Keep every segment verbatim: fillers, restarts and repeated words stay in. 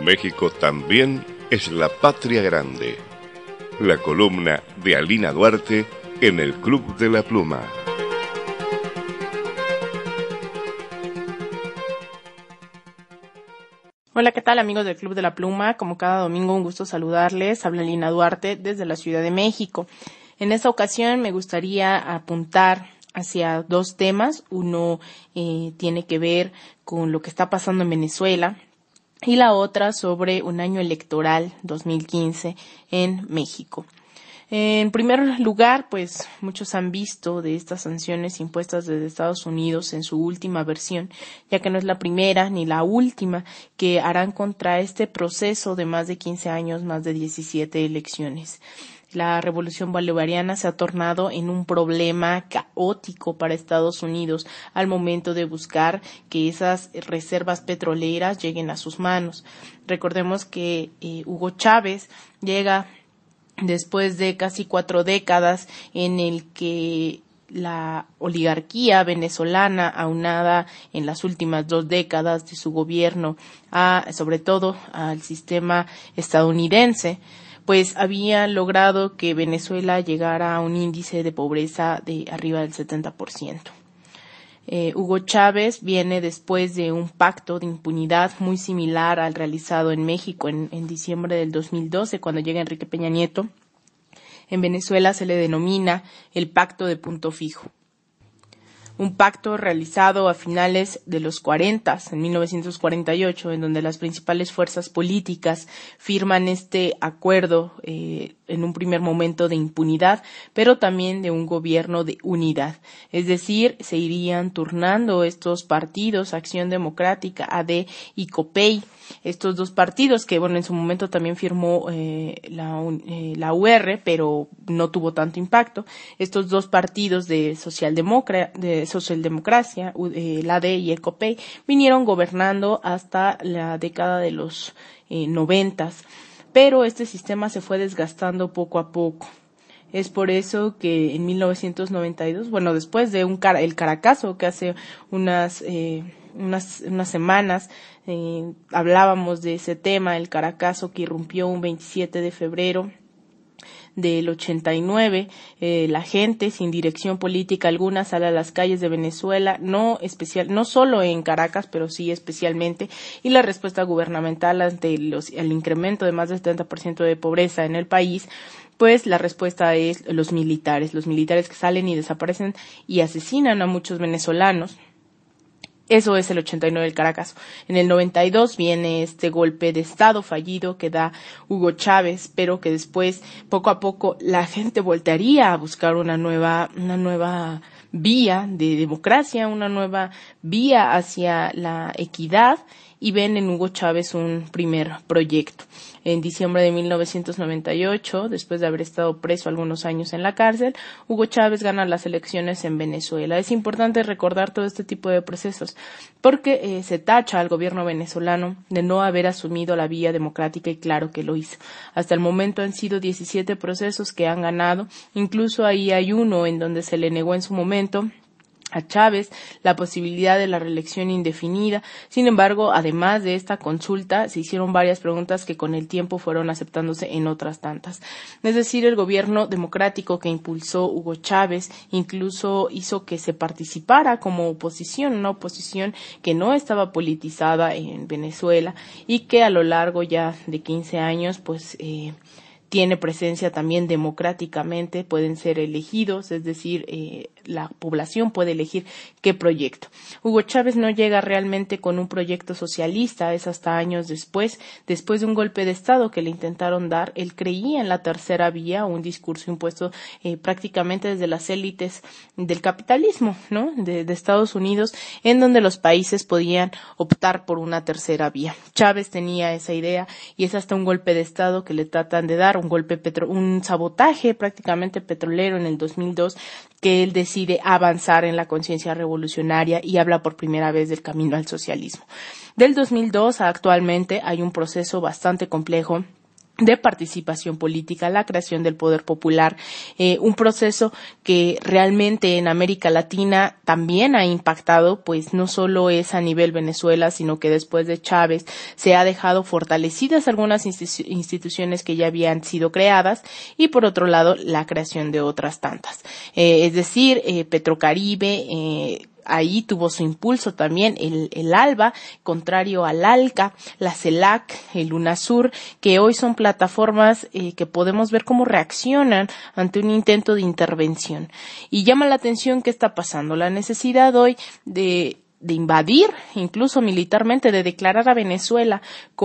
México también es la patria grande. La columna de Alina Duarte en el Club de la Pluma. Hola, ¿qué tal amigos del Club de la Pluma? Como cada domingo, un gusto saludarles. Habla Alina Duarte desde la Ciudad de México. En esta ocasión me gustaría apuntar hacia dos temas. Uno eh, tiene que ver con lo que está pasando en Venezuela y la otra sobre un año electoral dos mil quince en México. En primer lugar, pues muchos han visto de estas sanciones impuestas desde Estados Unidos en su última versión, ya que no es la primera ni la última que harán contra este proceso de más de quince años, más de diecisiete elecciones. La revolución bolivariana se ha tornado en un problema caótico para Estados Unidos al momento de buscar que esas reservas petroleras lleguen a sus manos. Recordemos que eh, Hugo Chávez llega después de casi cuatro décadas en el que la oligarquía venezolana, aunada en las últimas dos décadas de su gobierno, a, sobre todo al sistema estadounidense, pues había logrado que Venezuela llegara a un índice de pobreza de arriba del setenta por ciento. Eh, Hugo Chávez viene después de un pacto de impunidad muy similar al realizado en México en, en diciembre del dos mil doce, cuando llega Enrique Peña Nieto. En Venezuela se le denomina el Pacto de Punto Fijo. Un pacto realizado a finales de los cuarenta, en mil novecientos cuarenta y ocho, en donde las principales fuerzas políticas firman este acuerdo eh, en un primer momento de impunidad, pero también de un gobierno de unidad. Es decir, se irían turnando estos partidos, Acción Democrática, A D y COPEI, estos dos partidos que, bueno, en su momento también firmó eh, la, eh, la U R, pero no tuvo tanto impacto. Estos dos partidos de socialdemocra, de socialdemocracia, eh, la A D y el COPEI, vinieron gobernando hasta la década de los eh, noventas, pero este sistema se fue desgastando poco a poco. Es por eso que en mil novecientos noventa y dos, bueno, después de un cara, el Caracazo, que hace unas eh, unas, unas semanas eh, hablábamos de ese tema, el Caracazo que irrumpió un veintisiete de febrero del ochenta y nueve, eh, la gente sin dirección política alguna sale a las calles de Venezuela, no especial, no solo en Caracas, pero sí especialmente, y la respuesta gubernamental ante los, el incremento de más del setenta por ciento de pobreza en el país, pues la respuesta es los militares, los militares que salen y desaparecen y asesinan a muchos venezolanos. Eso es el ochenta y nueve del Caracas. En el noventa y dos viene este golpe de Estado fallido que da Hugo Chávez, pero que después, poco a poco, la gente voltearía a buscar una nueva, una nueva vía de democracia, una nueva vía hacia la equidad, y ven en Hugo Chávez un primer proyecto. En diciembre de mil novecientos noventa y ocho, después de haber estado preso algunos años en la cárcel, Hugo Chávez gana las elecciones en Venezuela. Es importante recordar todo este tipo de procesos porque eh, se tacha al gobierno venezolano de no haber asumido la vía democrática, y claro que lo hizo. Hasta el momento han sido diecisiete procesos que han ganado, incluso ahí hay uno en donde se le negó en su momento a Chávez la posibilidad de la reelección indefinida. Sin embargo, además de esta consulta, se hicieron varias preguntas que con el tiempo fueron aceptándose en otras tantas. Es decir, el gobierno democrático que impulsó Hugo Chávez incluso hizo que se participara como oposición, una oposición que no estaba politizada en Venezuela y que a lo largo ya de quince años, pues, eh, tiene presencia también democráticamente, pueden ser elegidos, es decir, eh, la población puede elegir qué proyecto. Hugo Chávez no llega realmente con un proyecto socialista, es hasta años después, después de un golpe de Estado que le intentaron dar. Él creía en la tercera vía, un discurso impuesto eh, prácticamente desde las élites del capitalismo, ¿no?, de, de Estados Unidos, en donde los países podían optar por una tercera vía. Chávez tenía esa idea y es hasta un golpe de Estado que le tratan de dar, un golpe petro, un sabotaje prácticamente petrolero en el dos mil dos, que él decide avanzar en la conciencia revolucionaria y habla por primera vez del camino al socialismo. Del dos mil dos a actualmente hay un proceso bastante complejo de participación política, la creación del poder popular, eh, un proceso que realmente en América Latina también ha impactado, pues no solo es a nivel Venezuela, sino que después de Chávez se ha dejado fortalecidas algunas institu- instituciones que ya habían sido creadas y por otro lado la creación de otras tantas. Eh, es decir, eh, Petrocaribe, eh, ahí tuvo su impulso también el, el ALBA, contrario al ALCA, la CELAC, el UNASUR, que hoy son plataformas eh, que podemos ver cómo reaccionan ante un intento de intervención. Y llama la atención qué está pasando, la necesidad hoy de de invadir, incluso militarmente, de declarar a Venezuela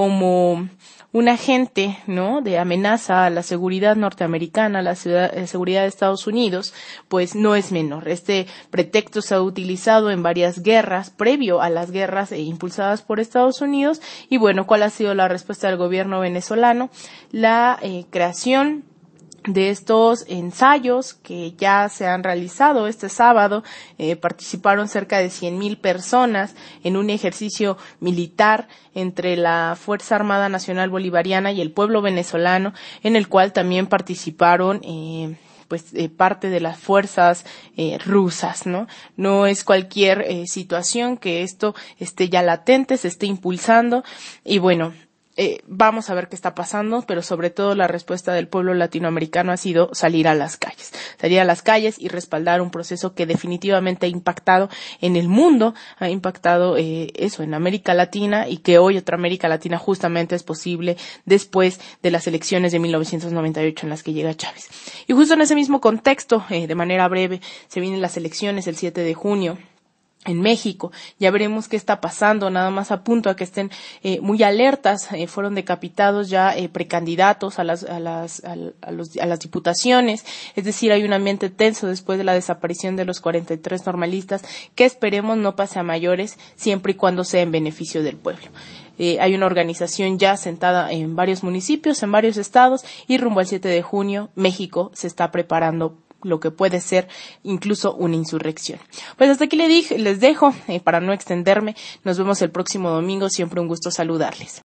como un agente, ¿no?, de amenaza a la seguridad norteamericana, a la ciudad, eh, seguridad de Estados Unidos, pues no es menor. Este pretexto se ha utilizado en varias guerras, previo a las guerras eh, impulsadas por Estados Unidos, y bueno, ¿cuál ha sido la respuesta del gobierno venezolano? La eh, creación de estos ensayos que ya se han realizado este sábado. Eh, participaron cerca de cien mil personas en un ejercicio militar entre la Fuerza Armada Nacional Bolivariana y el pueblo venezolano, en el cual también participaron eh, pues eh, parte de las fuerzas eh, rusas, ¿no? No es cualquier eh, situación que esto esté ya latente, se esté impulsando, y bueno, Eh, vamos a ver qué está pasando, pero sobre todo la respuesta del pueblo latinoamericano ha sido salir a las calles, salir a las calles y respaldar un proceso que definitivamente ha impactado en el mundo, ha impactado eh, eso en América Latina, y que hoy otra América Latina justamente es posible después de las elecciones de mil novecientos noventa y ocho en las que llega Chávez. Y justo en ese mismo contexto, eh, de manera breve, se vienen las elecciones el siete de junio. En México, ya veremos qué está pasando, nada más apunto a que estén eh, muy alertas. Eh, fueron decapitados ya eh, precandidatos a las, a las, a, a, los, a las diputaciones, es decir, hay un ambiente tenso después de la desaparición de los cuarenta y tres normalistas, que esperemos no pase a mayores, siempre y cuando sea en beneficio del pueblo. Eh, hay una organización ya sentada en varios municipios, en varios estados, y rumbo al siete de junio, México se está preparando lo que puede ser incluso una insurrección. Pues hasta aquí les, dije, les dejo, eh, para no extenderme. Nos vemos el próximo domingo, siempre un gusto saludarles.